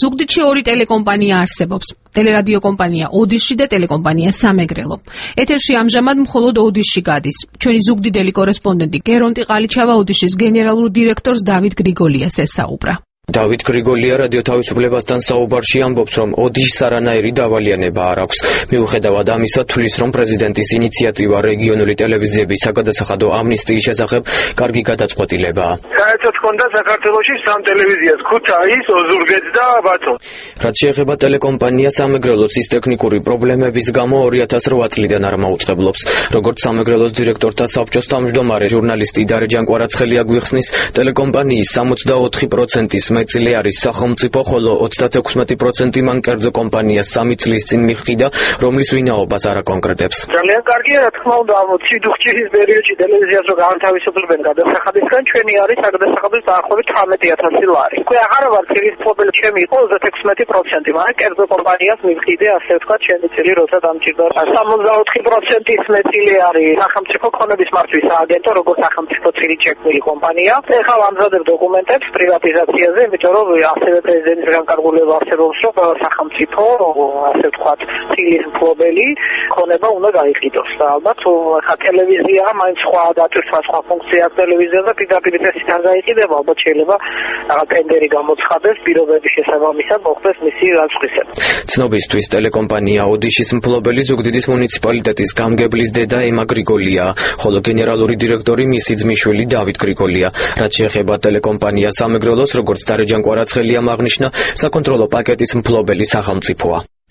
ზუგდიდში ორი ტელეკომპანია არსებობს. ტელერადიო კომპანია ოდიშში და ტელეკომპანია სამეგრელო. ეთერში ამჟამად მხოლოდ ოდიშში გადის. ჩვენი ზუგდიდელი კორესპონდენტი გერონტი ყალიჩავა ოდიშის გენერალურ დირექტორს დავით გრიგოლიას ესაუბრა. დავით გრიგოლია რადიო თავისუფლებასთან საუბარში ამბობს, რომ ოდიშს არანაირი დავალიანება არ აქვს. მიუხედავად ამისა, თვლის, რომ პრეზიდენტის ინიციატივა რეგიონული ტელევიზიების საგადასახადო ამნისტიის შესახებ კარგი გადაწყვეტილებაა. საერთოდ ჰქონდა საქართველოში 3 ტელევიზიას: ქუთაის, ოზურგეთს და ბათუმს. რაც შეეხება ტელეკომპანია სამეგრელოს, ის ტექნიკური პრობლემების გამო 2008 წლიდან არ მაუწყებლობს. როგორც სამეგრელოს დირექტორთა საბჭოს თავმჯდომარე ჟურნალისტი დარე ჯანკვარაცხელი აგვიხსნის, ტელეკომპანიის 64%-ის მეტწილე არის სახელმწიფო, ხოლო 36% მან კერძო კომპანიას 3 წლის წინ მიჰყიდა, რომლის ვინაობას არ აკონკრეტებს. ძალიან კარგია, რა თქმა უნდა, ამ სიდუხჭის პერიოდში ტელევიზიას რო განთავისუფლებენ გადასახადისგან, ჩვენი არის გადასახადის დაახლოებით 18000 ლარი. უკვე აღარ ვარ ცილის პრობლემა, ჩემი იყო 36%, მაგრამ კერძო კომპანიას მივყიდე, ასე ვთქვათ, ჩემი წილი როცა დამჭირდა. 64%-ის მეტწილე არის სახელმწიფო ქონების მართვის სააგენტო, როგორც სახელმწიფო წილი შექმნილი კომპანია. ეხლა ვამზადებ დოკუმენტებს პრივატიზაციაზე, იმიტომ რომ ასევე პრეზიდენტის განკარგულება არსებობს, რომ სახელმწიფო, ასე ვთქვათ, ცილის მფლობელი ქონება უნდა გაიყიდოს. და ალბათ ხა ტელევიზია მაინც სხვა დატვირთვა სხვა ფუნქცია ტელევიზიაზე და პირდაპირ წესით არ გაიყიდება, ალბათ შეიძლება რაღაც ტენდერი გამოცხადეს, პირობების შესაბამისად მოხდეს მისი განსხვავება. ცნობისთვის ტელეკომპანია ოდიშის მფლობელი ზუგდიდის მუნიციპალიტეტის გამგებლის დედა ემა გრიგოლია, ხოლო გენერალური დირექტორი მისი ძმისშვილი დავით გრიგოლია. რაც შეეხება ტელეკომპანია სამეგრელოს, როგორც დარე ჯანკვარაცხელიამ აღნიშნა, საკონტროლო პაკეტის მფლობელი სახელმწიფოა.